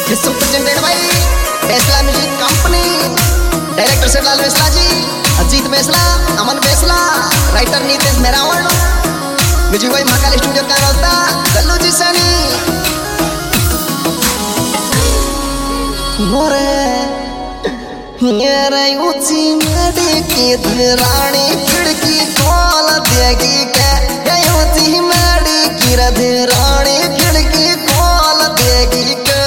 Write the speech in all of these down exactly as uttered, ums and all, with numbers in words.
Superintendent भाई Besla music company, director Shivlal Besla ji, Ajit Besla, Aman Besla, writer Nitish Merawan, music भाई Mahakal studio का होता गल्लू जी सनी। मोरे ये रे ऊंची मेडी की धरानी खिड़की खोल देगी के, ये ऊंची मेडी की धरानी खिड़की खोल देगी के।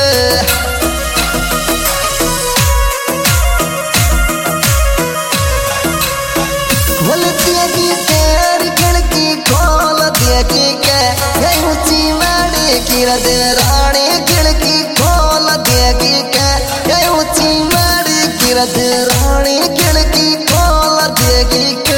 खोल देगी तेरी खिड़की खोल देगी के, ये ऊंची मेडी की धरानी खिड़की खोल देगी के, ये ऊंची मेडी की धरानी खिड़की खोल देगी के।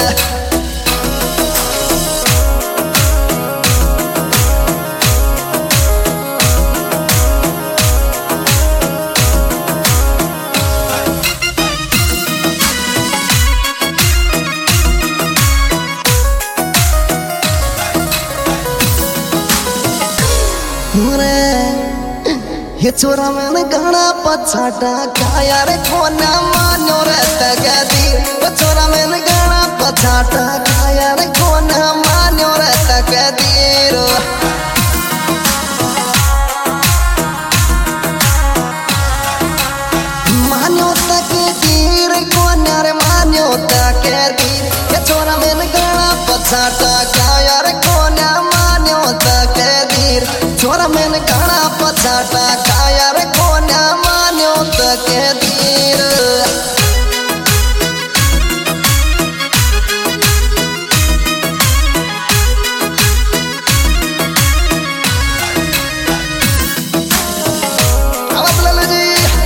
ये छोरा मैंने गाना पछाटा खाया रे कोना मानो रे तगदी, वो छोरा मैंने गाना पछाटा खाया रे कोना मानो रे तगदी रो। मानो तगदी रे कोना रे मानो तगदी, ये छोरा मैंने गाना पछाटा खाया रे कोना मानो तगदी, छोरा मैंने गाना पछाटा खाया रे कोना मानो तकदीर। आवाज ले लो जी।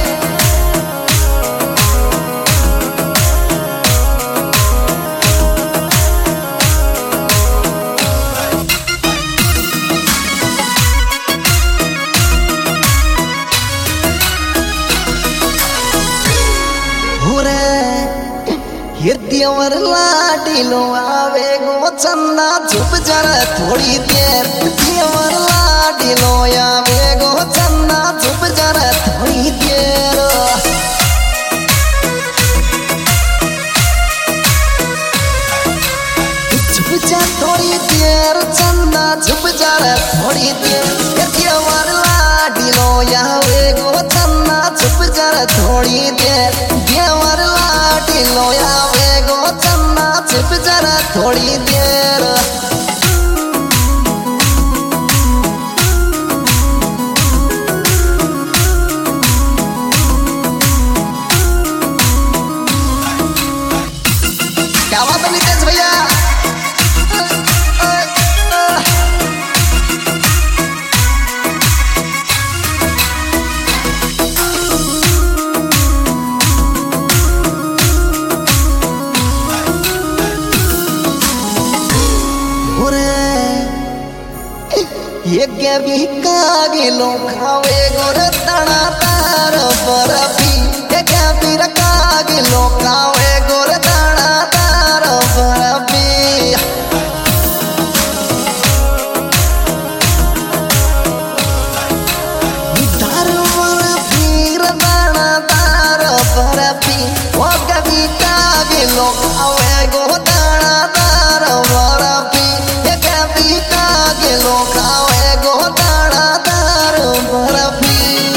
ये देवर लाडीलो आवे गो चन्ना चुप जरा थोड़ी देर, देवर लाडीलो आवे गो चन्ना चुप जरा थोड़ी देर। चुप जा थोड़ी देर चन्ना चुप जरा थोड़ी देर, ये देवर लाडीलो आवे गो चन्ना चुप जरा थोड़ी देर, देवर लाडीलो आवे गो चन्ना चुप जरा थोड़ी देर। क्या बात है नीतीश भैया। ये क्या भी कागिलो खावे गोर तना तार बरफी, ये क्या भी कागिलो खावे गोर तना तार बरफी। तार बरफी तना तार बरफी, वो कभी कागिलो खावे गो तना तार बरफी, ये क्या भी कागिलो खावे गो तना तार बरफी।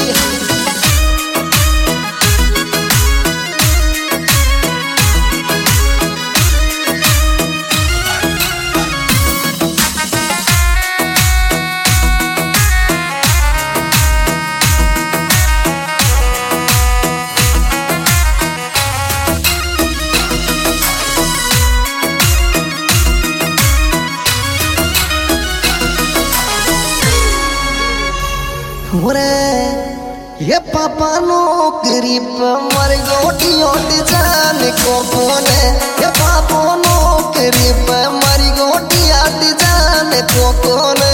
ये पापा नौकरी पे मर गोटी ओट जाने को कोने, ये पापा नौकरी पे मर गोटी ओट जाने को कोने।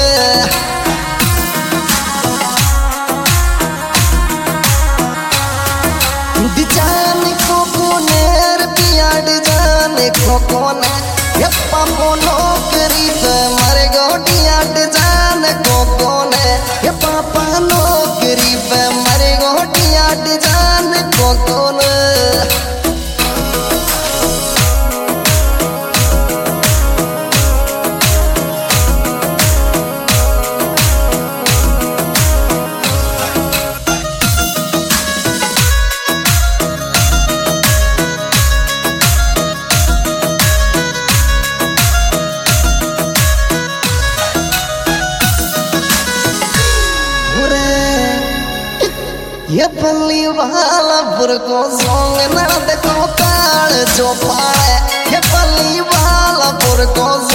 जाने को कोने पियाड जाने को कोने, ये पापा नौकरी पे मर गोटी ओट जाने को कोने, ये पापा नौकरी पे मर पल्ली वाला बुरको सोंग ना देखो काल जो पाए ये पल्ली वाला बुरको